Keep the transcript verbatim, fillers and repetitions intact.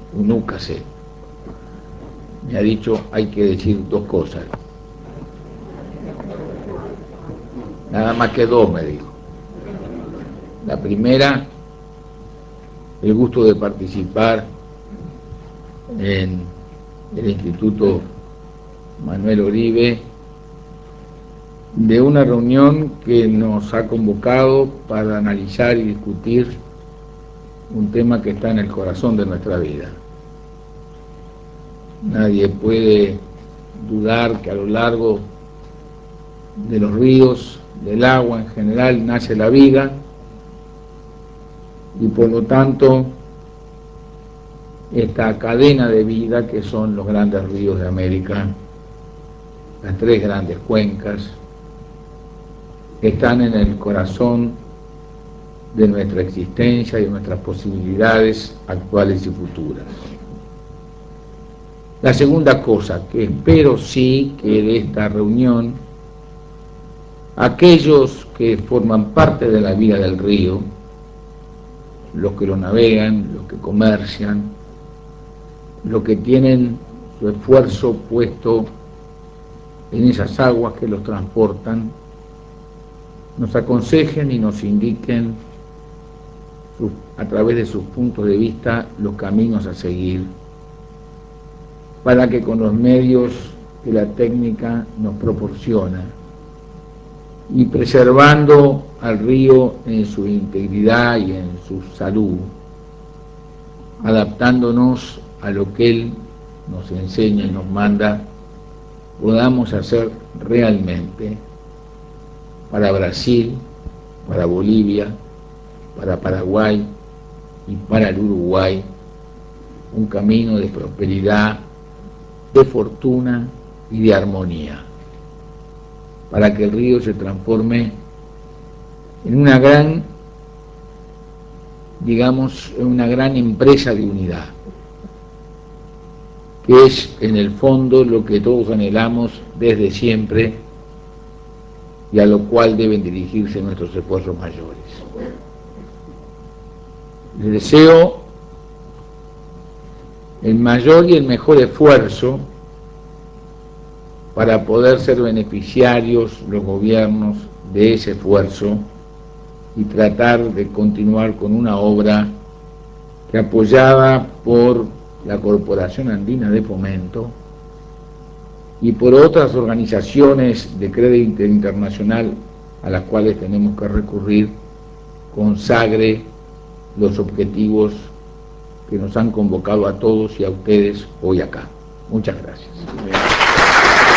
Unúcase, me ha dicho hay que decir dos cosas. Nada más que dos, me dijo. La primera, el gusto de participar en el Instituto Manuel Oribe de una reunión que nos ha convocado para analizar y discutir un tema que está en el corazón de nuestra vida. Nadie puede dudar que a lo largo de los ríos, del agua en general, nace la vida, y por lo tanto esta cadena de vida que son los grandes ríos de América, las tres grandes cuencas, están en el corazón de nuestra existencia y de nuestras posibilidades actuales y futuras. La segunda cosa, que espero sí que de esta reunión aquellos que forman parte de la vida del río, los que lo navegan, los que comercian, los que tienen su esfuerzo puesto en esas aguas que los transportan, nos aconsejen y nos indiquen sus, a través de sus puntos de vista los caminos a seguir para que con los medios que la técnica nos proporciona y preservando al río en su integridad y en su salud, adaptándonos a lo que él nos enseña y nos manda, podamos hacer realmente para Brasil, para Bolivia, para Paraguay y para el Uruguay un camino de prosperidad, de fortuna y de armonía, para que el río se transforme en una gran, digamos, en una gran empresa de unidad, que es en el fondo lo que todos anhelamos desde siempre y a lo cual deben dirigirse nuestros esfuerzos mayores. Les deseo el mayor y el mejor esfuerzo para poder ser beneficiarios los gobiernos de ese esfuerzo y tratar de continuar con una obra que, apoyada por la Corporación Andina de Fomento y por otras organizaciones de crédito internacional a las cuales tenemos que recurrir, consagre los objetivos que nos han convocado a todos y a ustedes hoy acá. Muchas gracias.